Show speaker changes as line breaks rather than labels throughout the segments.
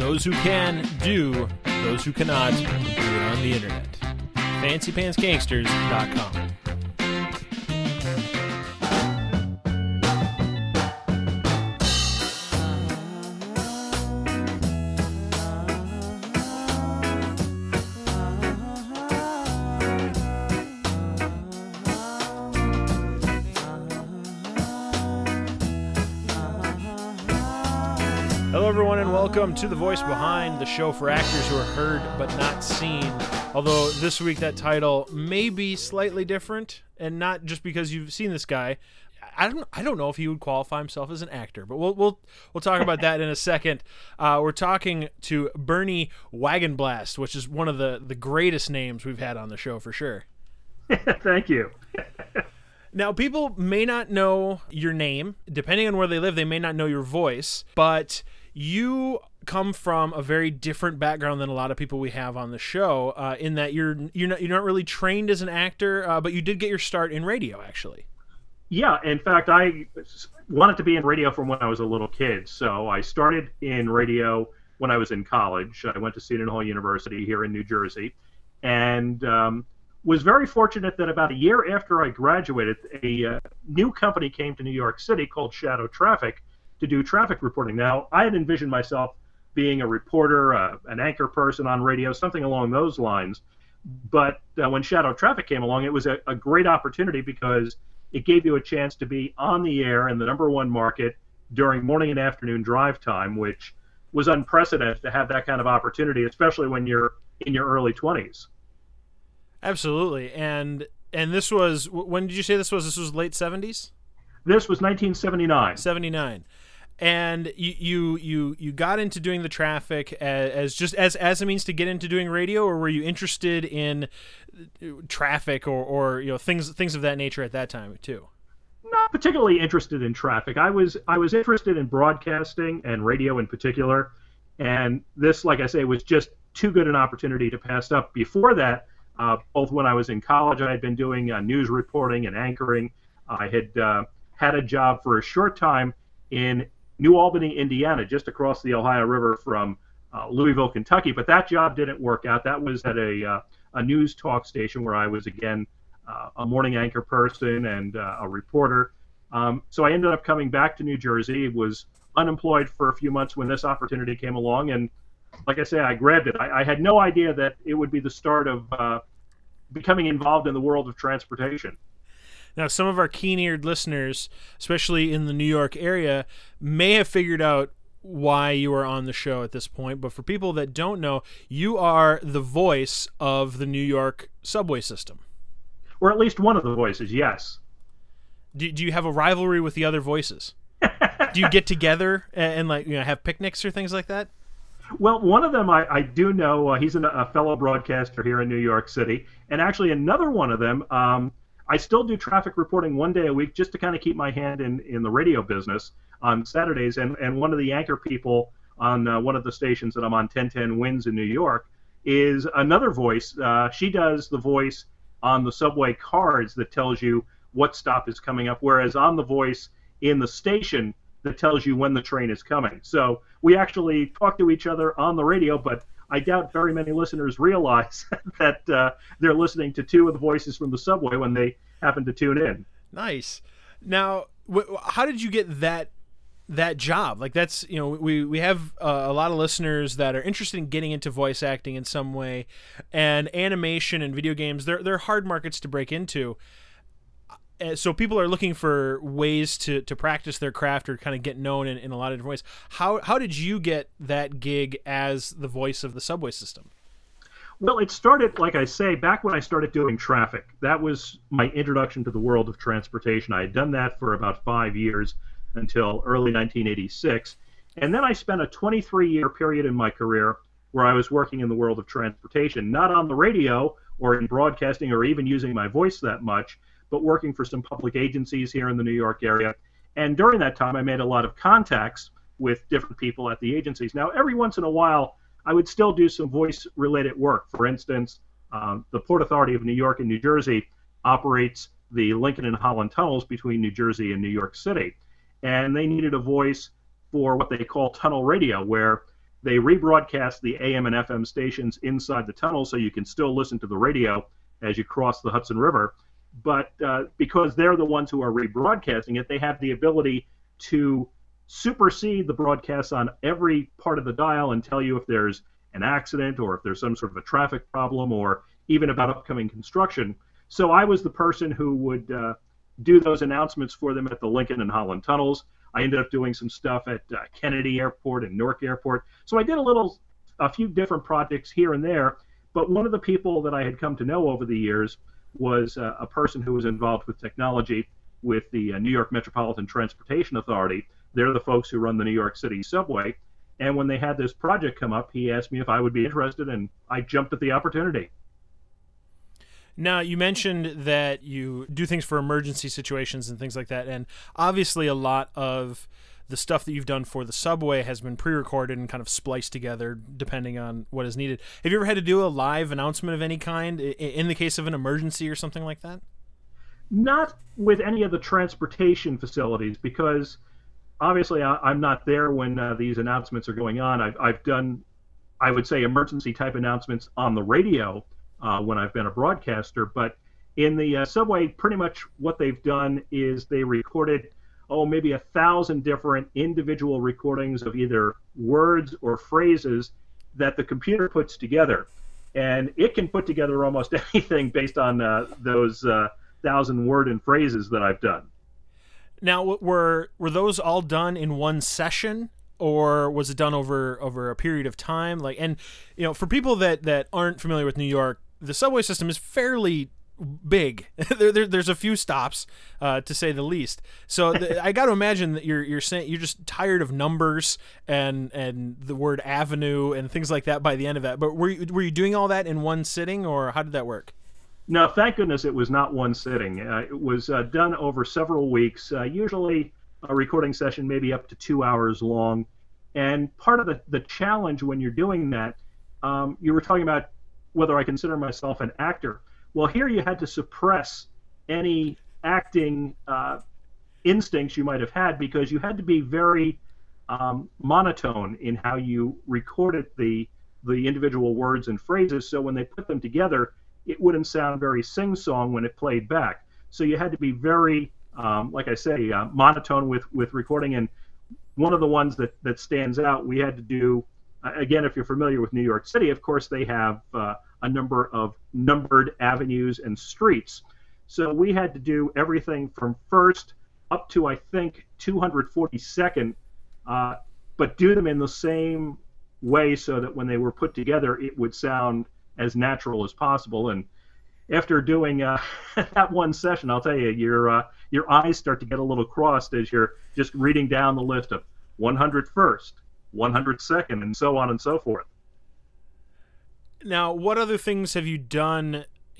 those who can do, those who cannot do it on the internet. FancyPantsGangsters.com. Hello, everyone, and welcome to The Voice Behind, the show for actors who are heard but not seen. Although this week that title may be slightly different, and not just because you've seen this guy. I don't know if he would qualify himself as an actor, but we'll talk about that in a second. We're talking to Bernie Wagenblast, which is one of the greatest names we've had on the show for sure.
Thank you.
Now, people may not know your name. Depending on where they live, they may not know your voice, but you come from a very different background than a lot of people we have on the show, in that you're not really trained as an actor, but you did get your start in radio, actually.
Yeah, in fact, I wanted to be in radio from when I was a little kid. So I started in radio when I was in college. I went to Seton Hall University here in New Jersey, and was very fortunate that about a year after I graduated, a new company came to New York City called Shadow Traffic to do traffic reporting. Now, I had envisioned myself being a reporter, an anchor person on radio, something along those lines. But when Shadow Traffic came along, it was a great opportunity because it gave you a chance to be on the air in the number one market during morning and afternoon drive time, which was unprecedented to have that kind of opportunity, especially when you're in your early 20s.
Absolutely. And this was, when did you say this was? This was late 70s?
This was 1979.
79. And you got into doing the traffic as a means to get into doing radio, or were you interested in traffic or things of that nature at that time too?
Not particularly interested in traffic. I was interested in broadcasting and radio in particular, and this, like I say, was just too good an opportunity to pass up. Before that, both when I was in college, I had been doing news reporting and anchoring. I had had a job for a short time in New Albany, Indiana, just across the Ohio River from Louisville, Kentucky. But that job didn't work out. That was at a news talk station where I was, again, a morning anchor person and a reporter. So I ended up coming back to New Jersey, was unemployed for a few months when this opportunity came along. And like I say, I grabbed it. I had no idea that it would be the start of becoming involved in the world of transportation.
Now, some of our keen-eared listeners, especially in the New York area, may have figured out why you are on the show at this point. But for people that don't know, you are the voice of the New York subway system.
Or at least one of the voices, yes.
Do you have a rivalry with the other voices? Do you get together and have picnics or things like that?
Well, one of them I do know. He's a fellow broadcaster here in New York City. And actually another one of them, I still do traffic reporting one day a week just to kind of keep my hand in the radio business on Saturdays. And one of the anchor people on one of the stations that I'm on, 1010 Winds in New York, is another voice. She does the voice on the subway cards that tells you what stop is coming up, whereas I'm the voice in the station that tells you when the train is coming. So we actually talk to each other on the radio, but I doubt very many listeners realize that they're listening to two of the voices from the subway when they happen to tune in.
Nice. Now, how did you get that job? Like, that's, we have a lot of listeners that are interested in getting into voice acting in some way, and animation and video games, they're hard markets to break into. So people are looking for ways to practice their craft or kind of get known in a lot of different ways. How did you get that gig as the voice of the subway system?
Well, it started, like I say, back when I started doing traffic. That was my introduction to the world of transportation. I had done that for about 5 years until early 1986. And then I spent a 23-year period in my career where I was working in the world of transportation, not on the radio or in broadcasting or even using my voice that much, but working for some public agencies here in the New York area. And during that time, I made a lot of contacts with different people at the agencies. Now, every once in a while, I would still do some voice-related work. For instance, the Port Authority of New York and New Jersey operates the Lincoln and Holland tunnels between New Jersey and New York City. And they needed a voice for what they call tunnel radio, where They rebroadcast the AM and FM stations inside the tunnel so you can still listen to the radio as you cross the Hudson River. But because they're the ones who are rebroadcasting it, they have the ability to supersede the broadcasts on every part of the dial and tell you if there's an accident or if there's some sort of a traffic problem or even about upcoming construction. So I was the person who would do those announcements for them at the Lincoln and Holland tunnels. I ended up doing some stuff at Kennedy Airport and Newark Airport. So I did a few different projects here and there. But one of the people that I had come to know over the years was a person who was involved with technology with the New York Metropolitan Transportation Authority. They're the folks who run the New York City subway. And when they had this project come up, he asked me if I would be interested, and I jumped at the opportunity.
Now, you mentioned that you do things for emergency situations and things like that, and obviously a lot of the stuff that you've done for the subway has been pre-recorded and kind of spliced together depending on what is needed. Have you ever had to do a live announcement of any kind in the case of an emergency or something like that?
Not with any of the transportation facilities, because obviously I'm not there when these announcements are going on. I've done, I would say, emergency type announcements on the radio when I've been a broadcaster, but in the subway, pretty much what they've done is they recorded maybe 1,000 different individual recordings of either words or phrases that the computer puts together. And it can put together almost anything based on those 1,000 word and phrases that I've done.
Now, were those all done in one session, or was it done over a period of time? Like, and for people that aren't familiar with New York, the subway system is fairly big. There's a few stops, to say the least. So I got to imagine that you're saying you're just tired of numbers and the word avenue and things like that by the end of that. But were you doing all that in one sitting, or how did that work?
No, thank goodness it was not one sitting. It was done over several weeks, usually a recording session maybe up to 2 hours long. And part of the challenge when you're doing that, you were talking about whether I consider myself an actor. Well, here you had to suppress any acting instincts you might have had, because you had to be very monotone in how you recorded the individual words and phrases, so when they put them together, it wouldn't sound very sing-song when it played back. So you had to be very, like I say, monotone with recording. And one of the ones that stands out, we had to do, again, if you're familiar with New York City, of course they have a number of numbered avenues and streets. So we had to do everything from first up to, I think, 242nd, but do them in the same way so that when they were put together, it would sound as natural as possible. And after doing that one session, I'll tell you, your eyes start to get a little crossed as you're just reading down the list of 101st, 102nd, and so on and so forth.
Now, what other things have you done?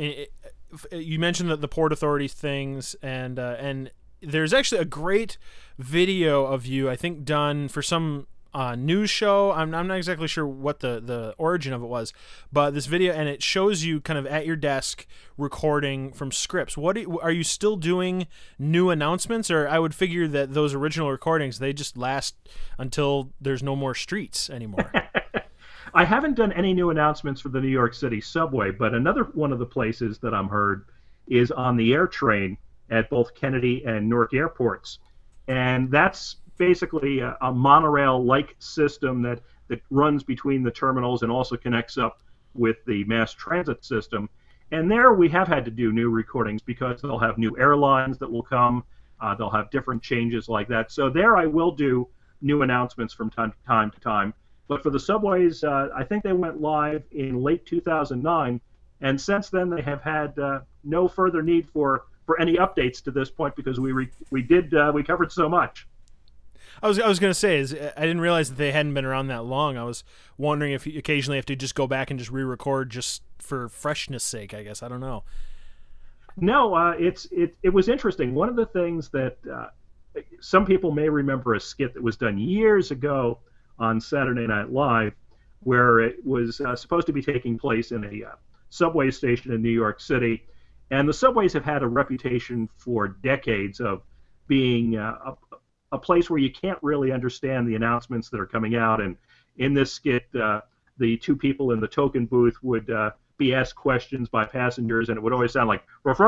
You mentioned the Port Authority things, and there's actually a great video of you, I think, done for some news show. I'm not exactly sure what the origin of it was, but this video, and it shows you kind of at your desk recording from scripts. Are you still doing new announcements, or I would figure that those original recordings, they just last until there's no more streets anymore?
I haven't done any new announcements for the New York City subway, but another one of the places that I'm heard is on the air train at both Kennedy and Newark airports. And that's basically a monorail-like system that runs between the terminals and also connects up with the mass transit system. And there we have had to do new recordings because they'll have new airlines that will come. They'll have different changes like that. So there I will do new announcements from time to time. But for the subways, I think they went live in late 2009, and since then they have had no further need for any updates to this point, because we covered so much.
I was going to say, I didn't realize that they hadn't been around that long. I was wondering if you occasionally have to just go back and just re-record just for freshness sake, I guess. I don't know.
No, it was interesting. One of the things that some people may remember a skit that was done years ago on Saturday Night Live, where it was supposed to be taking place in a subway station in New York City. And the subways have had a reputation for decades of being a place where you can't really understand the announcements that are coming out, and in this skit, the two people in the token booth would be asked questions by passengers, and it would always sound like, and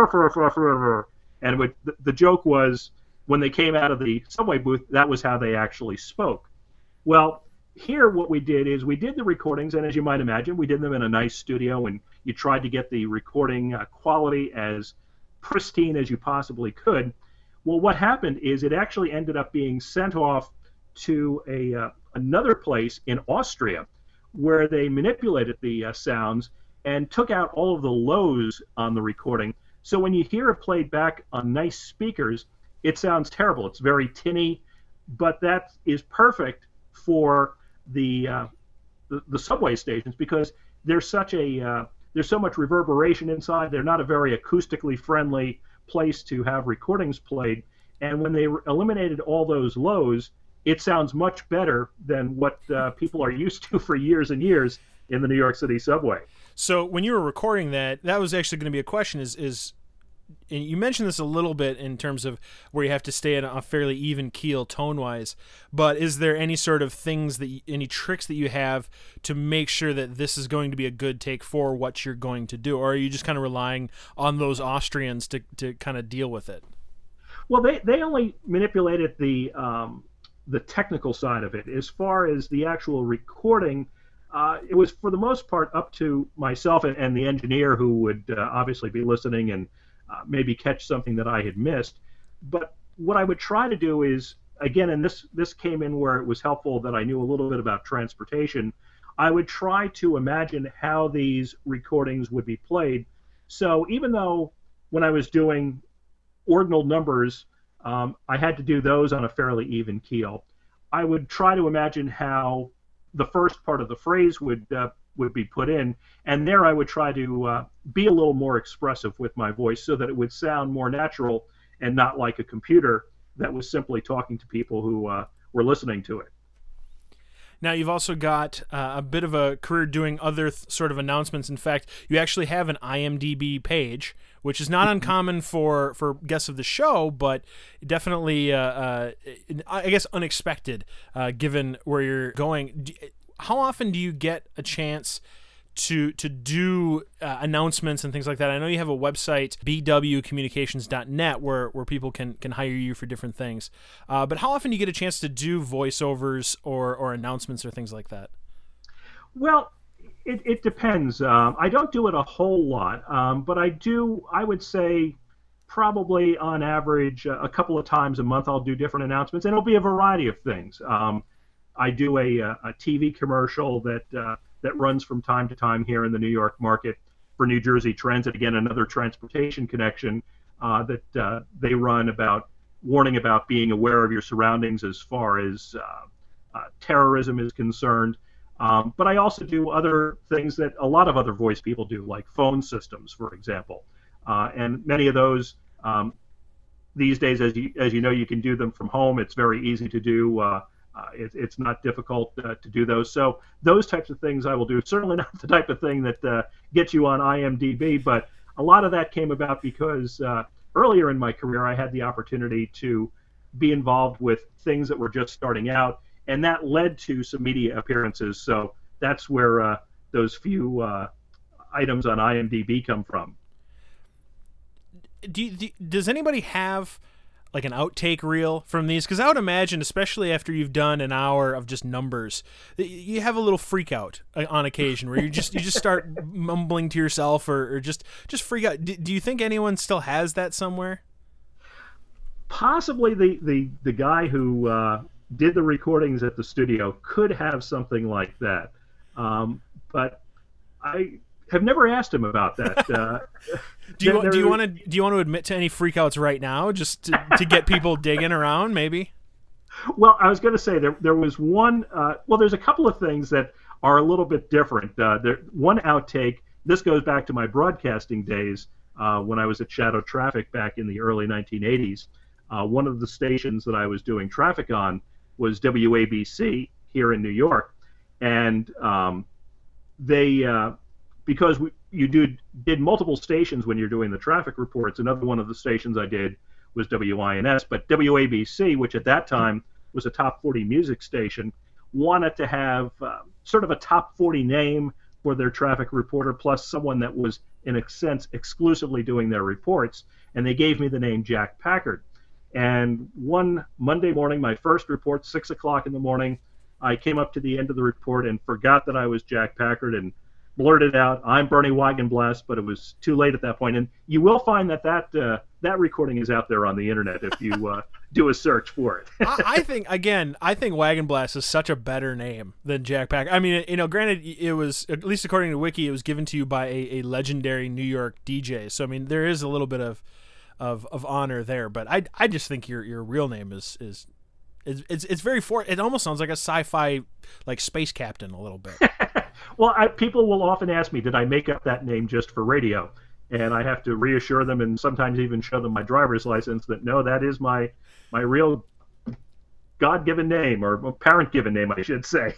the joke was when they came out of the subway booth, that was how they actually spoke. Well, here what we did is we did the recordings, and as you might imagine, we did them in a nice studio, and you tried to get the recording quality as pristine as you possibly could. Well, what happened is it actually ended up being sent off to another place in Austria, where they manipulated the sounds and took out all of the lows on the recording. So when you hear it played back on nice speakers, it sounds terrible. It's very tinny, but that is perfect for the subway stations because there's so much reverberation inside. They're not a very acoustically friendly place to have recordings played. And when they eliminated all those lows, it sounds much better than what people are used to for years and years in the New York City subway.
So when you were recording that was actually going to be a question is and you mentioned this a little bit in terms of where you have to stay at a fairly even keel tone-wise, but is there any sort of any tricks that you have to make sure that this is going to be a good take for what you're going to do, or are you just kind of relying on those Austrians to kind of deal with it?
Well, they only manipulated the technical side of it. As far as the actual recording, it was for the most part up to myself and the engineer who would obviously be listening and maybe catch something that I had missed. But what I would try to do is, again, and this came in where it was helpful that I knew a little bit about transportation, I would try to imagine how these recordings would be played. So even though when I was doing ordinal numbers, I had to do those on a fairly even keel, I would try to imagine how the first part of the phrase would be put in, and there I would try to be a little more expressive with my voice so that it would sound more natural and not like a computer that was simply talking to people who were listening to it.
Now, you've also got a bit of a career doing other sort of announcements. In fact, you actually have an IMDb page, which is not uncommon for guests of the show, but definitely, I guess, unexpected given where you're going. How often do you get a chance to do announcements and things like that? I know you have a website, bwcommunications.net, where people can hire you for different things. But how often do you get a chance to do voiceovers or announcements or things like that?
Well, it depends. I don't do it a whole lot, but I would say probably on average a couple of times a month I'll do different announcements, and it'll be a variety of things. I do a TV commercial that runs from time to time here in the New York market for New Jersey Transit. Again, another transportation connection that they run about warning about being aware of your surroundings as far as terrorism is concerned. But I also do other things that a lot of other voice people do, like phone systems, for example. And many of those these days, as you know, you can do them from home. It's very easy to do. It's not difficult to do those. So those types of things I will do. Certainly not the type of thing that gets you on IMDb, but a lot of that came about because earlier in my career I had the opportunity to be involved with things that were just starting out, and that led to some media appearances. So that's where those few items on IMDb come from.
Does anybody have like an outtake reel from these? Because I would imagine, especially after you've done an hour of just numbers, you have a little freak out on occasion where you just start mumbling to yourself or just freak out. Do you think anyone still has that somewhere?
Possibly the guy who did the recordings at the studio could have something like that, but I have never asked him about that.
Do you want to admit to any freakouts right now, just to get people digging around, maybe?
Well, I was going to say there was one. Well, there's a couple of things that are a little bit different. One outtake. This goes back to my broadcasting days when I was at Shadow Traffic back in the early 1980s. One of the stations that I was doing traffic on was WABC here in New York, and they because you did multiple stations when you're doing the traffic reports. Another one of the stations I did was WINS, but WABC, which at that time was a top 40 music station, wanted to have sort of a top 40 name for their traffic reporter, plus someone that was, in a sense, exclusively doing their reports. And they gave me the name Jack Packard. And one Monday morning, my first report, 6 o'clock in the morning, I came up to the end of the report and forgot that I was Jack Packard and blurted out, "I'm Bernie Wagenblast," but it was too late at that point. And you will find that recording is out there on the internet if you do a search for it.
I think Wagenblast is such a better name than Jack Packard. I mean, granted, it was, at least according to Wiki, it was given to you by a legendary New York DJ. So I mean, there is a little bit of honor there. But I just think your real name is it's very it almost sounds like a sci-fi, like space captain a little bit.
Well, people will often ask me, did I make up that name just for radio? And I have to reassure them, and sometimes even show them my driver's license, that no, that is my real God-given name, or parent-given name, I should say.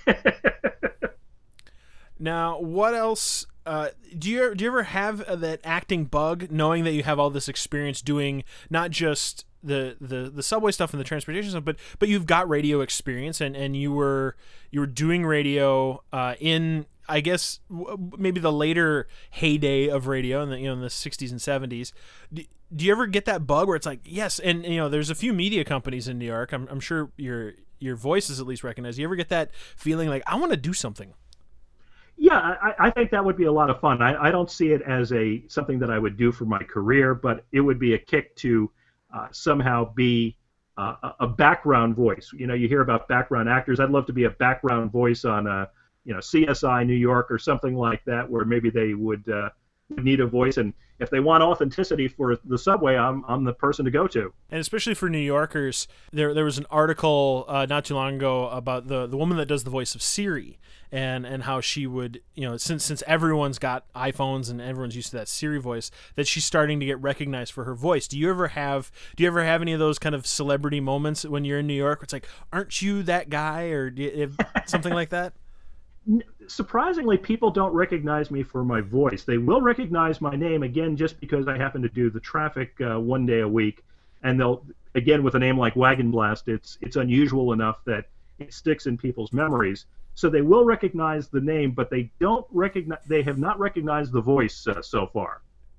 Now, what else? Do you ever have that acting bug, knowing that you have all this experience doing not just the subway stuff and the transportation stuff, but you've got radio experience, and you were doing radio in, I guess, maybe the later heyday of radio in the 60s and 70s. Do you ever get that bug where it's like, yes, and there's a few media companies in New York. I'm sure your voice is at least recognized. Do you ever get that feeling like, I want to do something?
Yeah, I think that would be a lot of fun. I don't see it as something that I would do for my career, but it would be a kick to somehow be a background voice. You hear about background actors. I'd love to be a background voice on CSI New York or something like that, where maybe they would need a voice, and if they want authenticity for the subway, I'm the person to go to. And
especially for New Yorkers, there was an article not too long ago about the woman that does the voice of Siri, and how she would, since everyone's got iPhones and everyone's used to that Siri voice, that she's starting to get recognized for her voice. Do you ever have any of those kind of celebrity moments when you're in New York where it's like, aren't you that guy, or something like that?
Surprisingly, people don't recognize me for my voice. They will recognize my name, again, just because I happen to do the traffic one day a week. And they'll, again, with a name like Wagenblast, it's unusual enough that it sticks in people's memories. So they will recognize the name, but they have not recognized the voice so far.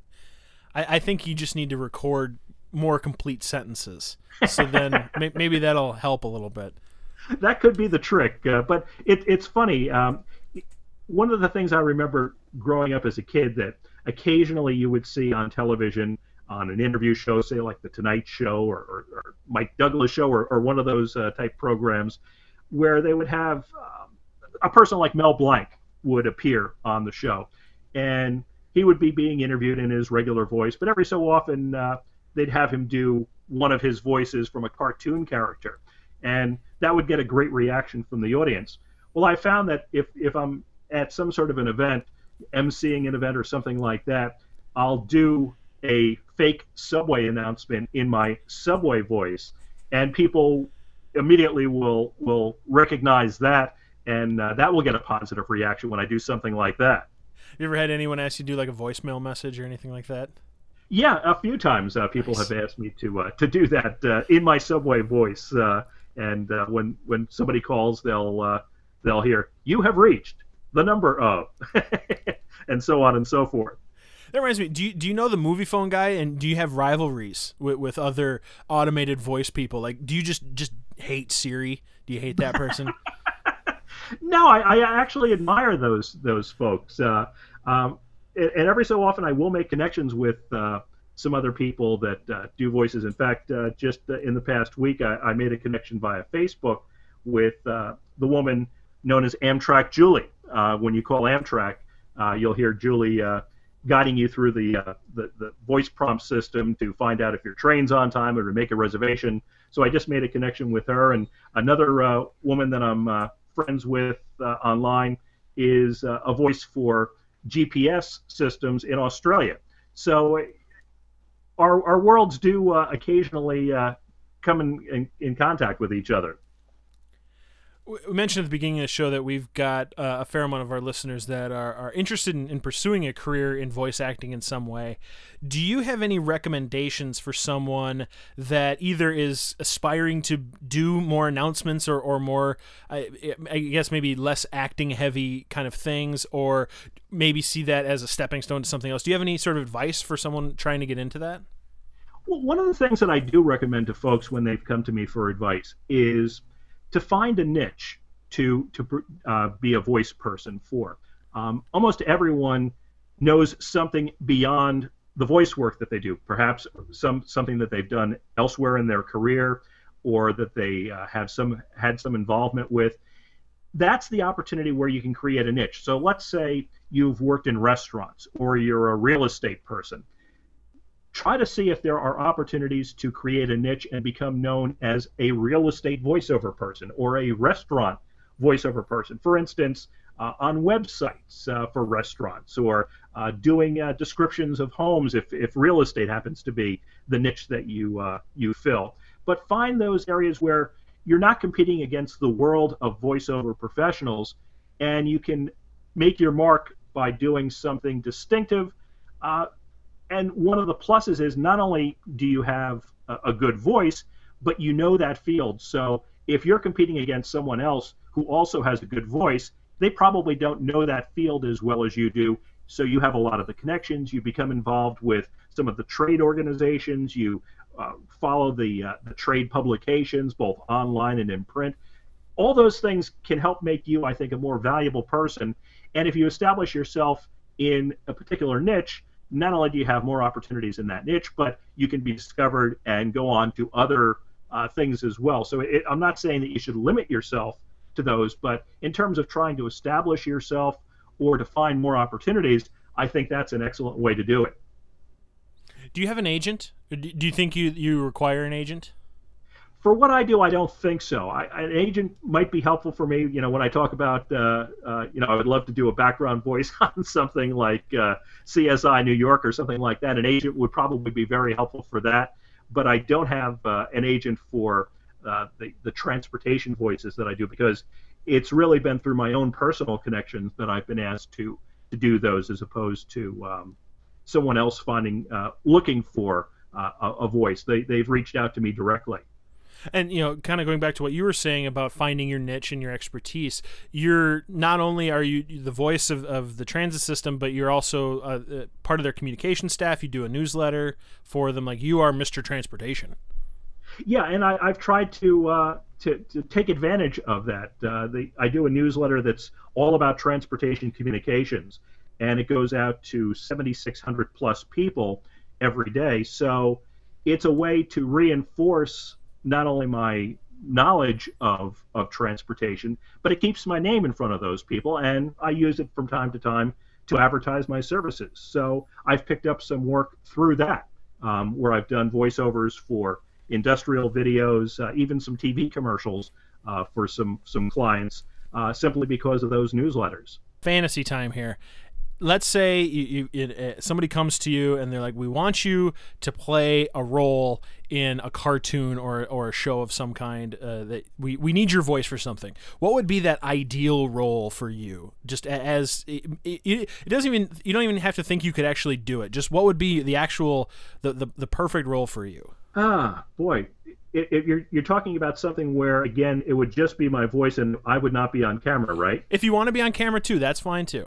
I think you just need to record more complete sentences. So then maybe that'll help a little bit.
That could be the trick, but it's funny. One of the things I remember growing up as a kid that occasionally you would see on television on an interview show, say like The Tonight Show or Mike Douglas Show or one of those type programs, where they would have a person like Mel Blanc would appear on the show, and he would be being interviewed in his regular voice, but every so often they'd have him do one of his voices from a cartoon character, and that would get a great reaction from the audience. Well, I found that if I'm at some sort of an event, emceeing an event or something like that, I'll do a fake Subway announcement in my Subway voice, and people immediately will recognize that, and that will get a positive reaction when I do something like that.
You ever had anyone ask you to do like a voicemail message or anything like that?
Yeah, a few times people have asked me to do that in my Subway voice, and when somebody calls, they'll hear, "You have reached the number of," and so on and so forth.
That reminds me, do you know the Movie Phone guy, and do you have rivalries with other automated voice people? Like, do you just hate Siri? Do you hate that person?
No, I actually admire those folks. And every so often I will make connections with some other people that do voices. In fact, just in the past week, I made a connection via Facebook with the woman known as Amtrak Julie. When you call Amtrak, you'll hear Julie guiding you through the voice prompt system to find out if your train's on time or to make a reservation. So I just made a connection with her. And another woman that I'm friends with online is a voice for GPS systems in Australia. So our worlds do occasionally come in contact with each other.
We mentioned at the beginning of the show that we've got a fair amount of our listeners that are interested in pursuing a career in voice acting in some way. Do you have any recommendations for someone that either is aspiring to do more announcements or more, I guess maybe less acting heavy kind of things, or maybe see that as a stepping stone to something else? Do you have any sort of advice for someone trying to get into that?
Well, one of the things that I do recommend to folks when they've come to me for advice is to find a niche to be a voice person for. Almost everyone knows something beyond the voice work that they do. Perhaps something that they've done elsewhere in their career, or that they had some involvement with. That's the opportunity where you can create a niche. So let's say you've worked in restaurants, or you're a real estate person. Try to see if there are opportunities to create a niche and become known as a real estate voiceover person or a restaurant voiceover person. For instance, on websites for restaurants, or doing descriptions of homes if real estate happens to be the niche that you fill. But find those areas where you're not competing against the world of voiceover professionals, and you can make your mark by doing something distinctive. And one of the pluses is not only do you have a good voice, but you know that field. So if you're competing against someone else who also has a good voice, they probably don't know that field as well as you do. So you have a lot of the connections. You become involved with some of the trade organizations. You follow the trade publications, both online and in print. All those things can help make you, I think, a more valuable person. And if you establish yourself in a particular niche, not only do you have more opportunities in that niche, but you can be discovered and go on to other things as well. So I'm not saying that you should limit yourself to those, but in terms of trying to establish yourself or to find more opportunities, I think that's an excellent way to do it.
Do you have an agent? Do you think you require an agent?
For what I do, I don't think so. An agent might be helpful for me. When I talk about, I would love to do a background voice on something like CSI New York or something like that. An agent would probably be very helpful for that. But I don't have an agent for the transportation voices that I do, because it's really been through my own personal connections that I've been asked to do those, as opposed to someone else looking for a voice. They've reached out to me directly.
And, kind of going back to what you were saying about finding your niche and your expertise, you're not only are you the voice of the transit system, but you're also part of their communication staff. You do a newsletter for them. Like, you are Mr. Transportation.
Yeah, and I've tried to take advantage of that. I do a newsletter that's all about transportation communications, and it goes out to 7,600 plus people every day. So it's a way to reinforce not only my knowledge of transportation, but it keeps my name in front of those people, and I use it from time to time to advertise my services. So I've picked up some work through that, where I've done voiceovers for industrial videos, even some TV commercials for some clients, simply because of those newsletters.
Fantasy time here. Let's say somebody comes to you and they're like, we want you to play a role in a cartoon or a show of some kind. That we need your voice for something. What would be that ideal role for you? Just as it doesn't even, you don't even have to think you could actually do it. Just what would be the actual the perfect role for you?
Boy. If you're talking about something where, again, it would just be my voice and I would not be on camera, right?
If you want to be on camera too, that's fine too.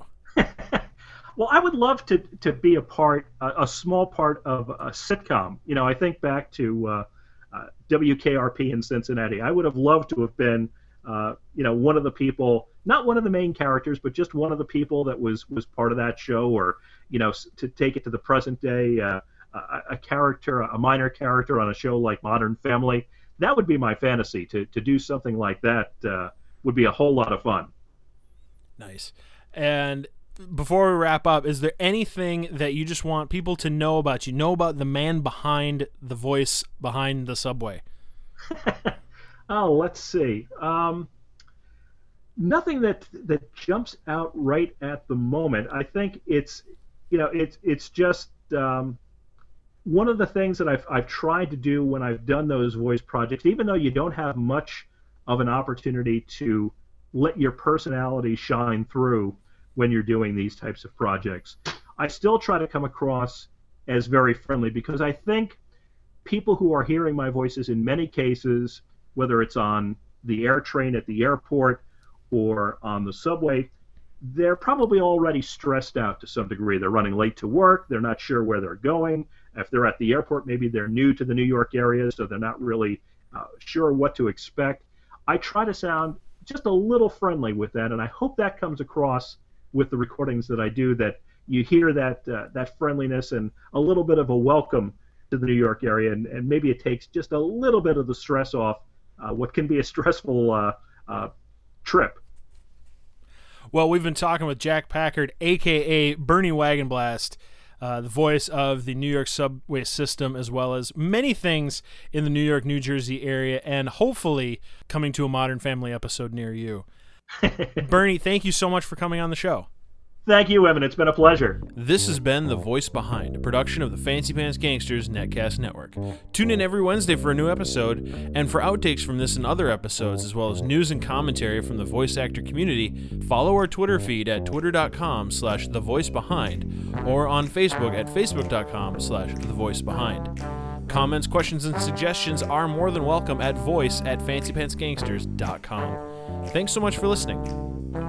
Well, I would love to be a small part of a sitcom. I think back to WKRP in Cincinnati. I would have loved to have been, one of the people, not one of the main characters, but just one of the people that was part of that show, or, to take it to the present day, a minor character on a show like Modern Family. That would be my fantasy. To do something like that would be a whole lot of fun.
Nice. And before we wrap up, is there anything that you just want people to know about you? Know about the man behind the voice behind the subway?
Oh, let's see. Nothing that jumps out right at the moment. I think it's just one of the things that I've tried to do when I've done those voice projects, even though you don't have much of an opportunity to let your personality shine through when you're doing these types of projects. I still try to come across as very friendly because I think people who are hearing my voices in many cases, whether it's on the air train at the airport or on the subway, they're probably already stressed out to some degree. They're running late to work. They're not sure where they're going. If they're at the airport, maybe they're new to the New York area, so they're not really sure what to expect. I try to sound just a little friendly with that, and I hope that comes across with the recordings that I do, that you hear that friendliness and a little bit of a welcome to the New York area, and maybe it takes just a little bit of the stress off what can be a stressful trip.
Well, we've been talking with Jack Packard, a.k.a. Bernie Wagenblast, the voice of the New York subway system, as well as many things in the New York, New Jersey area, and hopefully coming to a Modern Family episode near you. Bernie, thank you so much for coming on the show.
Thank you, Evan. It's been a pleasure.
This has been The Voice Behind, a production of the Fancy Pants Gangsters Netcast Network. Tune in every Wednesday for a new episode, and for outtakes from this and other episodes, as well as news and commentary from the voice actor community, follow our Twitter feed at twitter.com/thevoicebehind or on Facebook at facebook.com/thevoicebehind. Comments, questions, and suggestions are more than welcome at voice@fancypantsgangsters.com. Thanks so much for listening.